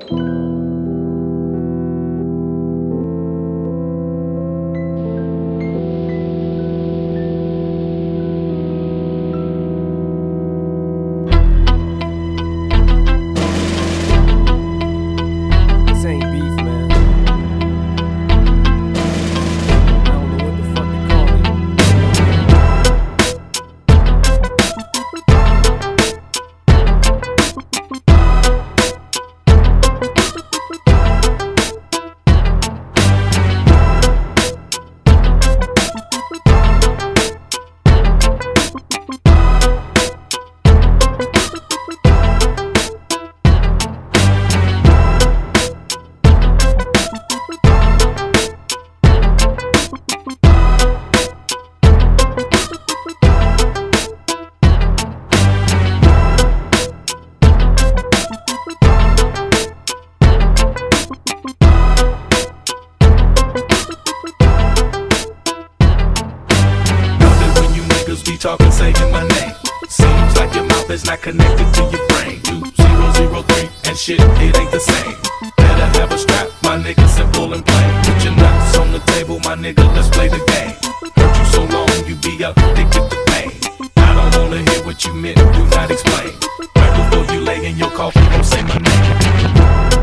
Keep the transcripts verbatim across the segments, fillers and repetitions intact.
Talking, saying my name. Seems like your mouth is not connected to your brain. Two zero zero three and shit, it ain't the same. Better have a strap, my nigga, simple and plain. Put your nuts on the table, my nigga, let's play the game. Hurt you so long, you be addicted to pain. I don't wanna hear what you meant, do not explain. Right before you lay in your coffin, don't say my name.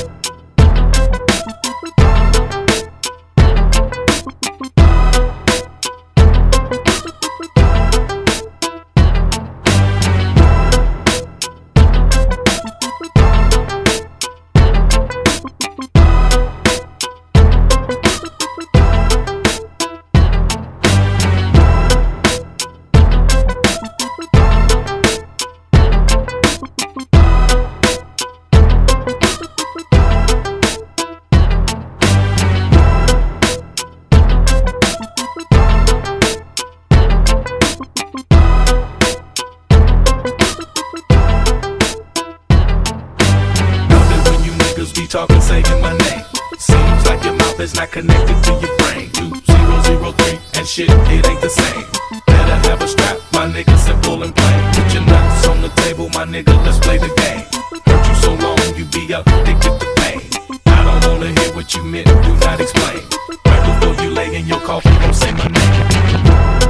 Talking, saying my name. Seems like your mouth is not connected to your brain. Two zero zero three and shit, it ain't the same. Better have a strap, my nigga, simple and plain. Put your nuts on the table, my nigga, let's play the game. Hurt you so long, you be addicted to pain. I don't wanna hear what you meant, do not explain. Right before you lay in your coffin, don't say my name.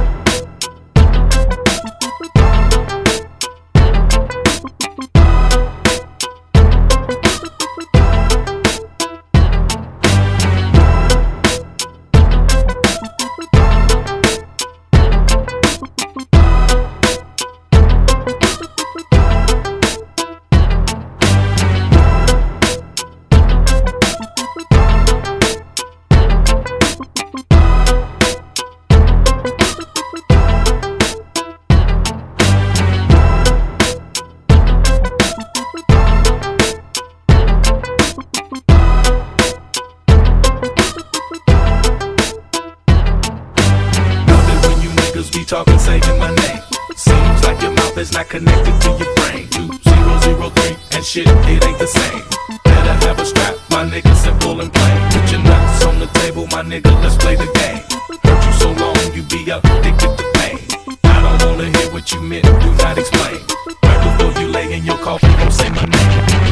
Talking, saying my name. Seems like your mouth is not connected to your brain. Two zero zero three and shit, it ain't the same. Better have a strap, my nigga, simple and plain. Put your nuts on the table, my nigga, let's play the game. Hurt you so long, you be addicted to pain. I don't wanna hear what you meant, do not explain. Right before you lay in your coffin, don't say my name.